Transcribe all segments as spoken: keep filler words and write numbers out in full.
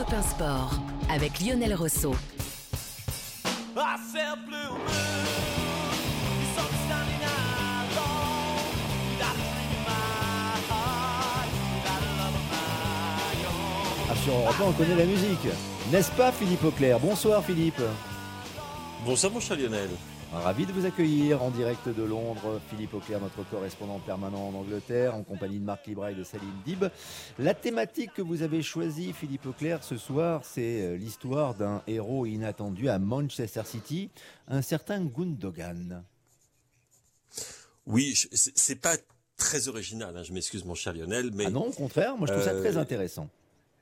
Europe un Sport avec Lionel Rosso. Ah, sur Europe un, on connaît la musique, n'est-ce pas Philippe Auclair? Bonsoir Philippe. Bonsoir mon cher Lionel. Ravi de vous accueillir en direct de Londres. Philippe Auclair, notre correspondant permanent en Angleterre, en compagnie de Marc Libra et de Salim Dib. La thématique que vous avez choisie, Philippe Auclair, ce soir, c'est l'histoire d'un héros inattendu à Manchester City, un certain Gundogan. Oui, c'est pas très original, hein, je m'excuse mon cher Lionel. Mais, ah non, au contraire, moi je trouve euh... ça très intéressant.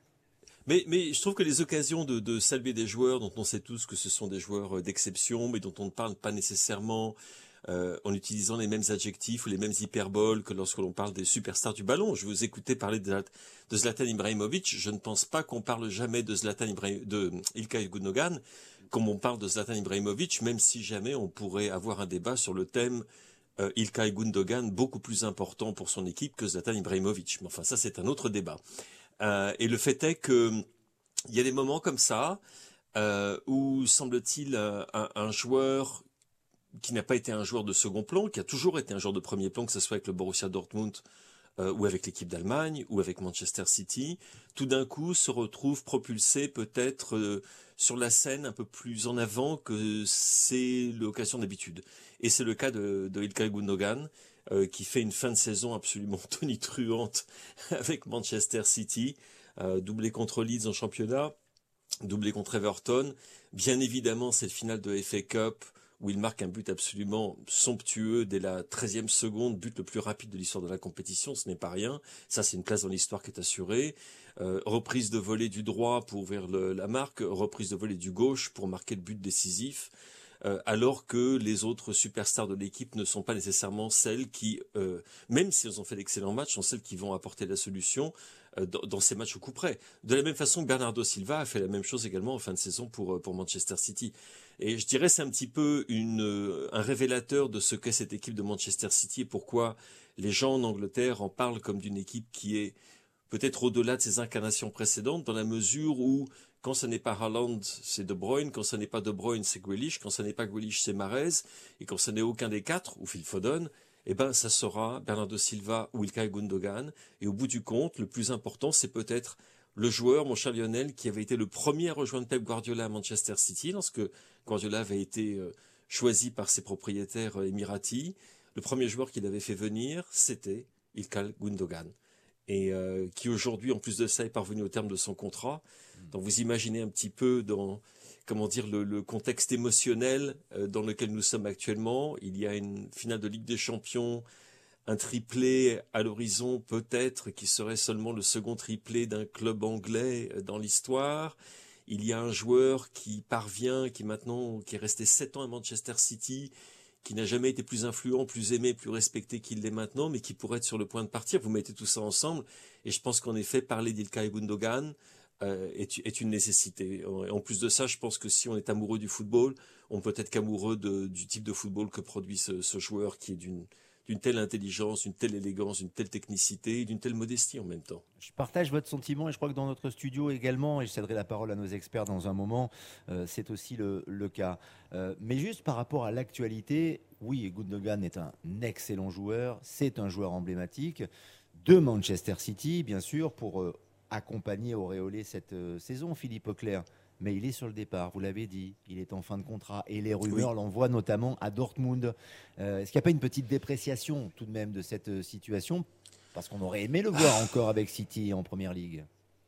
Mais, mais je trouve que les occasions de, de saluer des joueurs dont on sait tous que ce sont des joueurs d'exception, mais dont on ne parle pas nécessairement euh, en utilisant les mêmes adjectifs ou les mêmes hyperboles que lorsque l'on parle des superstars du ballon. Je vous écoutais parler de, de Zlatan Ibrahimovic. Je ne pense pas qu'on parle jamais de Zlatan Ibrahim, de İlkay Gundogan comme on parle de Zlatan Ibrahimovic, même si jamais on pourrait avoir un débat sur le thème euh, İlkay Gundogan beaucoup plus important pour son équipe que Zlatan Ibrahimovic. Mais enfin, ça c'est un autre débat. Euh, et le fait est que il y a des moments comme ça euh, où semble-t-il euh, un, un joueur qui n'a pas été un joueur de second plan, qui a toujours été un joueur de premier plan, que ce soit avec le Borussia Dortmund euh, ou avec l'équipe d'Allemagne ou avec Manchester City, tout d'un coup se retrouve propulsé peut-être euh, sur la scène un peu plus en avant que c'est l'occasion d'habitude. Et c'est le cas de, de İlkay Gundogan, Euh, qui fait une fin de saison absolument tonitruante avec Manchester City, euh, doublé contre Leeds en championnat, doublé contre Everton. Bien évidemment, cette finale de F A Cup où il marque un but absolument somptueux dès la treizième seconde, but le plus rapide de l'histoire de la compétition, ce n'est pas rien. Ça, c'est une place dans l'histoire qui est assurée. Euh, reprise de volée du droit pour ouvrir le, la marque, reprise de volée du gauche pour marquer le but décisif. Euh, alors que les autres superstars de l'équipe ne sont pas nécessairement celles qui, euh, même si elles ont fait d'excellents matchs, sont celles qui vont apporter la solution euh, dans, dans ces matchs au coup près. De la même façon que Bernardo Silva a fait la même chose également en fin de saison pour, pour Manchester City. Et je dirais c'est un petit peu une, un révélateur de ce qu'est cette équipe de Manchester City et pourquoi les gens en Angleterre en parlent comme d'une équipe qui est peut-être au-delà de ses incarnations précédentes, dans la mesure où quand ce n'est pas Haaland, c'est De Bruyne, quand ce n'est pas De Bruyne, c'est Grealish, quand ce n'est pas Grealish, c'est Mahrez, et quand ce n'est aucun des quatre, ou Phil Foden, eh ben ça sera Bernardo Silva ou İlkay Gundogan. Et au bout du compte, le plus important, c'est peut-être le joueur, mon cher Lionel, qui avait été le premier à rejoindre Pep Guardiola à Manchester City, lorsque Guardiola avait été choisi par ses propriétaires émiratis. Le premier joueur qu'il avait fait venir, c'était İlkay Gundogan. Et euh, qui aujourd'hui, en plus de ça, est parvenu au terme de son contrat. Donc vous imaginez un petit peu dans, comment dire, le, le contexte émotionnel euh, dans lequel nous sommes actuellement. Il y a une finale de Ligue des Champions, un triplé à l'horizon peut-être, qui serait seulement le second triplé d'un club anglais dans l'histoire. Il y a un joueur qui parvient, qui maintenant, qui est resté sept ans à Manchester City, qui n'a jamais été plus influent, plus aimé, plus respecté qu'il l'est maintenant, mais qui pourrait être sur le point de partir. Vous mettez tout ça ensemble, et je pense qu'en effet, parler d'Ilkay Gundogan euh, est, est une nécessité. En plus de ça, je pense que si on est amoureux du football, on peut être qu'amoureux de, du type de football que produit ce, ce joueur, qui est d'une, d'une telle intelligence, d'une telle élégance, d'une telle technicité, et d'une telle modestie en même temps. Je partage votre sentiment et je crois que dans notre studio également, et je céderai la parole à nos experts dans un moment, euh, c'est aussi le, le cas. Euh, mais juste par rapport à l'actualité, oui, Gundogan est un excellent joueur, c'est un joueur emblématique de Manchester City, bien sûr, pour euh, accompagner, auréoler cette euh, saison, Philippe Auclair. Mais il est sur le départ, vous l'avez dit, il est en fin de contrat et les rumeurs oui. l'envoient notamment à Dortmund. Euh, est-ce qu'il n'y a pas une petite dépréciation tout de même de cette euh, situation ? Parce qu'on aurait aimé le voir ah. encore avec City en Première Ligue.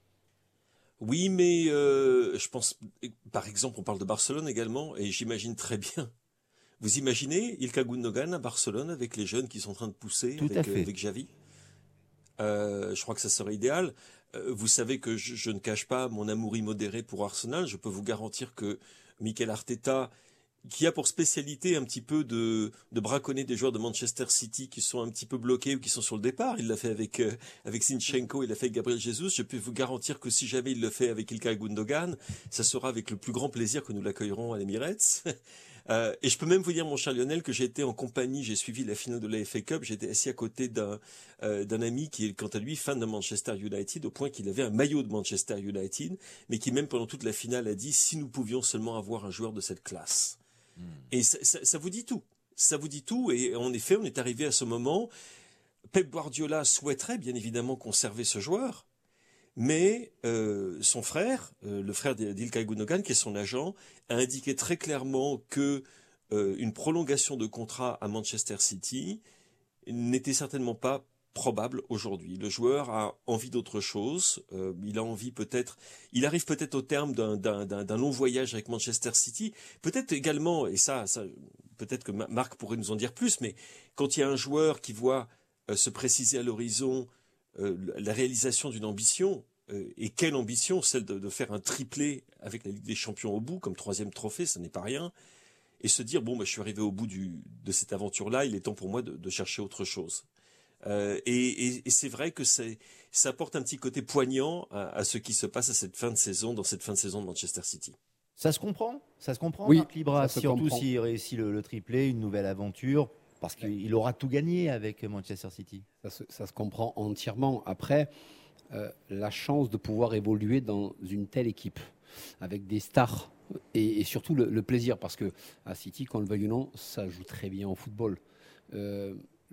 Oui, mais euh, je pense, par exemple, on parle de Barcelone également, et j'imagine très bien. Vous imaginez İlkay Gundogan à Barcelone avec les jeunes qui sont en train de pousser tout avec, à fait. avec Xavi. Euh, je crois que ça serait idéal. Euh, vous savez que je, je ne cache pas mon amour immodéré pour Arsenal. Je peux vous garantir que Mikel Arteta, qui a pour spécialité un petit peu de, de braconner des joueurs de Manchester City qui sont un petit peu bloqués ou qui sont sur le départ. Il l'a fait avec, euh, avec Zinchenko, il l'a fait avec Gabriel Jesus. Je peux vous garantir que si jamais il le fait avec İlkay Gundogan, ça sera avec le plus grand plaisir que nous l'accueillerons à l'Emirates. Euh, et je peux même vous dire, mon cher Lionel, que j'ai été en compagnie, j'ai suivi la finale de la F A Cup, j'étais assis à côté d'un euh, d'un ami qui est, quant à lui, fan de Manchester United, au point qu'il avait un maillot de Manchester United, mais qui même pendant toute la finale a dit, si nous pouvions seulement avoir un joueur de cette classe. Mmh. Et ça, ça, ça vous dit tout. Ça vous dit tout. Et en effet, on est arrivé à ce moment. Pep Guardiola souhaiterait bien évidemment conserver ce joueur, mais euh, son frère, euh, le frère d'Ilkay Gundogan, qui est son agent, a indiqué très clairement que euh, une prolongation de contrat à Manchester City n'était certainement pas probable aujourd'hui. Le joueur a envie d'autre chose. Euh, il a envie peut-être, il arrive peut-être au terme d'un, d'un, d'un, d'un long voyage avec Manchester City. Peut-être également, et ça, ça, peut-être que Marc pourrait nous en dire plus, mais quand il y a un joueur qui voit euh, se préciser à l'horizon euh, la réalisation d'une ambition, euh, et quelle ambition, celle de, de faire un triplé avec la Ligue des Champions au bout, comme troisième trophée, ça n'est pas rien, et se dire, bon, bah, je suis arrivé au bout du, de cette aventure-là, il est temps pour moi de, de chercher autre chose. Euh, et, et, et c'est vrai que c'est, ça apporte un petit côté poignant à, à ce qui se passe à cette fin de saison, dans cette fin de saison de Manchester City. Ça se comprend, ça se comprend, oui, Marc Libra, surtout s'il réussit le, le triplé, une nouvelle aventure, parce qu'il aura tout gagné avec Manchester City. Ça se, ça se comprend entièrement. Après, euh, la chance de pouvoir évoluer dans une telle équipe, avec des stars, et, et surtout le, le plaisir, parce que à City, qu'on le veuille ou non, ça joue très bien au football. Euh,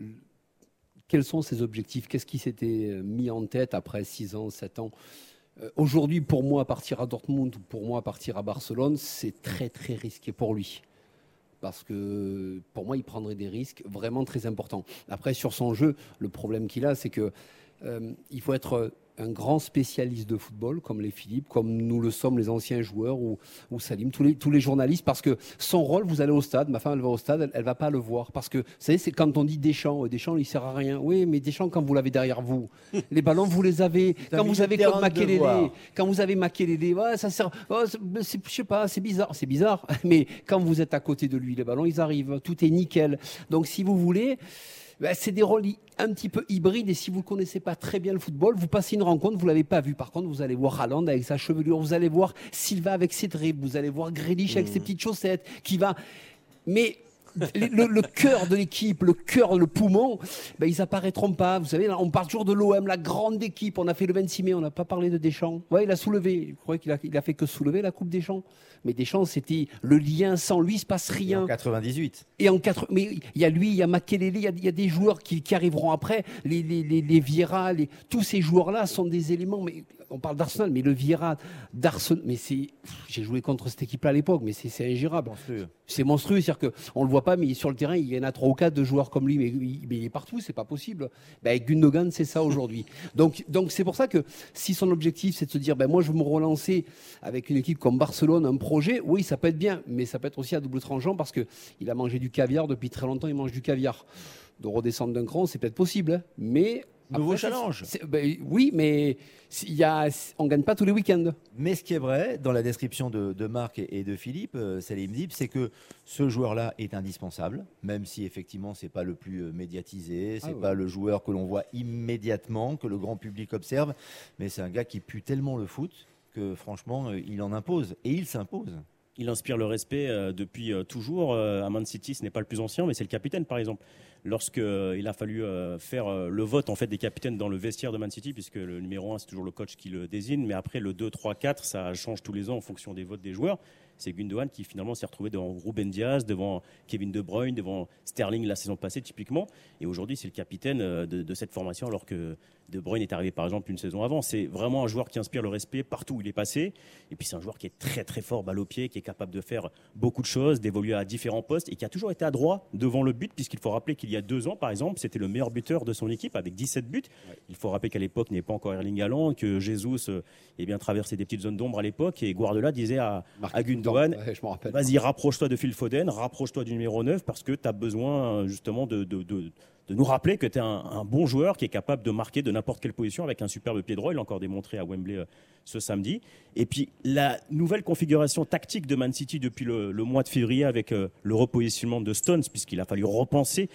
Quels sont ses objectifs? Qu'est-ce qui s'était mis en tête après six ans, sept ans? euh, Aujourd'hui, pour moi, partir à Dortmund ou pour moi, partir à Barcelone, c'est très, très risqué pour lui. Parce que pour moi, il prendrait des risques vraiment très importants. Après, sur son jeu, le problème qu'il a, c'est qu'il euh, faut être un grand spécialiste de football, comme les Philippe, comme nous le sommes les anciens joueurs ou, ou Salim, tous les, tous les journalistes, parce que son rôle, vous allez au stade, ma femme elle va au stade, elle ne va pas le voir, parce que vous savez, c'est quand on dit Deschamps, Deschamps il ne sert à rien. Oui, mais Deschamps, quand vous l'avez derrière vous, les ballons vous les avez, quand vous avez comme Makelele, quand vous avez Makelele, ouais, ça sert, oh, c'est, je sais pas, c'est bizarre, c'est bizarre, mais quand vous êtes à côté de lui, les ballons ils arrivent, tout est nickel. Donc si vous voulez, ben, c'est des rôles un petit peu hybrides, et si vous ne connaissez pas très bien le football, vous passez une rencontre, vous ne l'avez pas vu. Par contre, vous allez voir Haaland avec sa chevelure, vous allez voir Silva avec ses dribbles, vous allez voir Grealish mmh. avec ses petites chaussettes, qui va... Mais le, le cœur de l'équipe, le cœur, le poumon, ben, ils apparaîtront pas. Vous savez, on parle toujours de l'O M, la grande équipe. On a fait le vingt-six mai, on n'a pas parlé de Deschamps. Ouais, il a soulevé. Je croyais qu'il a, il a fait que soulever la Coupe Deschamps. Mais Deschamps, c'était le lien. Sans lui, il se passe rien. Et en quatre-vingt-dix-huit. Et en quatre, mais il y a lui, il y a Makelele, il y a, il y a des joueurs qui, qui arriveront après. Les, les, les, les Vieira, les, tous ces joueurs-là sont des éléments. Mais on parle d'Arsenal, mais le Vieira d'Arsenal, mais c'est, j'ai joué contre cette équipe-là à l'époque, mais c'est, c'est ingérable. Monstrueux. C'est monstrueux, c'est-à-dire qu'on le voit pas, mais sur le terrain, il y en a trois ou quatre de joueurs comme lui, mais, mais il est partout, c'est pas possible. Ben, avec Gundogan, c'est ça aujourd'hui. donc, donc c'est pour ça que si son objectif, c'est de se dire, ben moi, je veux me relancer avec une équipe comme Barcelone, un projet, oui, ça peut être bien, mais ça peut être aussi à double tranchant parce que il a mangé du caviar depuis très longtemps, il mange du caviar. De redescendre d'un cran, c'est peut-être possible, hein, mais nouveau après, challenge. C'est, c'est, ben, oui, mais il y a, on gagne pas tous les week-ends. Mais ce qui est vrai, dans la description de, de Marc et, et de Philippe, euh, Salim Dib, c'est que ce joueur-là est indispensable, même si effectivement c'est pas le plus euh, médiatisé, c'est ah, pas ouais. le joueur que l'on voit immédiatement, que le grand public observe, mais c'est un gars qui pue tellement le foot que franchement, euh, il en impose et il s'impose. Il inspire le respect euh, depuis euh, toujours. Euh, à Man City, ce n'est pas le plus ancien, mais c'est le capitaine, par exemple. Lorsqu'il euh, a fallu euh, faire euh, le vote en fait, des capitaines dans le vestiaire de Man City, puisque le numéro un, c'est toujours le coach qui le désigne, mais après, le deux, trois, quatre, ça change tous les ans en fonction des votes des joueurs. C'est Gundogan qui finalement s'est retrouvé devant Ruben Diaz, devant Kevin De Bruyne, devant Sterling la saison passée typiquement. Et aujourd'hui, c'est le capitaine de, de cette formation, alors que De Bruyne est arrivé par exemple une saison avant. C'est vraiment un joueur qui inspire le respect partout où il est passé. Et puis c'est un joueur qui est très très fort balle au pied, qui est capable de faire beaucoup de choses, d'évoluer à différents postes et qui a toujours été adroit devant le but, puisqu'il faut rappeler qu'il y a deux ans par exemple, c'était le meilleur buteur de son équipe avec dix-sept buts. Ouais. Il faut rappeler qu'à l'époque, il n'y avait pas encore Erling Haaland, que Jesus euh, eh bien, traversait des petites zones d'ombre à l'époque, et Guardiola disait à, à Gundogan, ouais, vas-y, rapproche-toi de Phil Foden, rapproche-toi du numéro neuf, parce que tu as besoin justement de, de, de, de nous rappeler que tu es un, un bon joueur qui est capable de marquer de n'importe quelle position avec un superbe pied droit. Il l'a encore démontré à Wembley euh, ce samedi. Et puis la nouvelle configuration tactique de Man City depuis le, le mois de février avec euh, le repositionnement de Stones, puisqu'il a fallu repenser.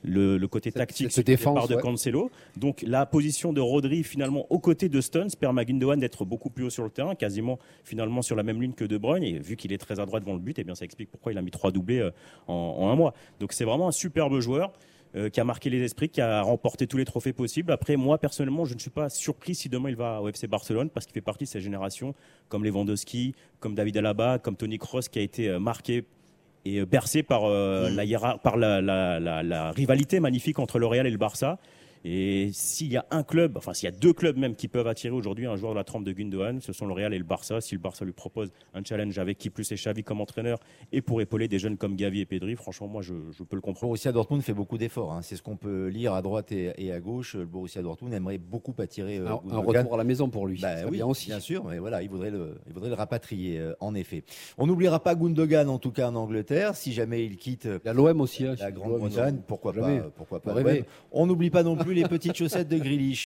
le, le côté Cette- tactique cette sur le défense, départ de ouais. Cancelo. Donc la position de Rodri finalement aux côtés de Stones permet à Gundogan d'être beaucoup plus haut sur le terrain, quasiment finalement sur la même ligne que De Bruyne. Et vu qu'il est très adroit devant le but, eh bien ça explique pourquoi il a mis trois doublés euh, en, en un mois. Donc c'est vraiment un superbe joueur. Euh, qui a marqué les esprits, qui a remporté tous les trophées possibles. Après, moi, personnellement, je ne suis pas surpris si demain il va au F C Barcelone, parce qu'il fait partie de cette génération, comme Lewandowski, comme David Alaba, comme Toni Kroos, qui a été euh, marqué et euh, bercé par, euh, Mmh. la, hiérar- par la, la, la, la rivalité magnifique entre le Real et le Barça. Et s'il y a un club, enfin s'il y a deux clubs même qui peuvent attirer aujourd'hui un joueur de la trempe de Gundogan, ce sont le Real et le Barça. Si le Barça lui propose un challenge avec qui plus et Xavi comme entraîneur et pour épauler des jeunes comme Gavi et Pedri, franchement moi je, je peux le comprendre. Borussia Dortmund fait beaucoup d'efforts. Hein. C'est ce qu'on peut lire à droite et, et à gauche. Le Borussia Dortmund aimerait beaucoup attirer euh, Un, un Gundogan. retour à la maison pour lui. Bah Ça oui, bien aussi. bien sûr, mais voilà, il voudrait le, il voudrait le rapatrier, euh, en effet. On n'oubliera pas Gundogan, en tout cas en Angleterre, si jamais il quitte Il y a l'O M aussi. hein, la l'O M, Grande-Bretagne, ils ont- pourquoi jamais. pas, pourquoi pas. Faut rêver. l'O M. On n'oublie pas non plus les petites chaussettes de Grealish.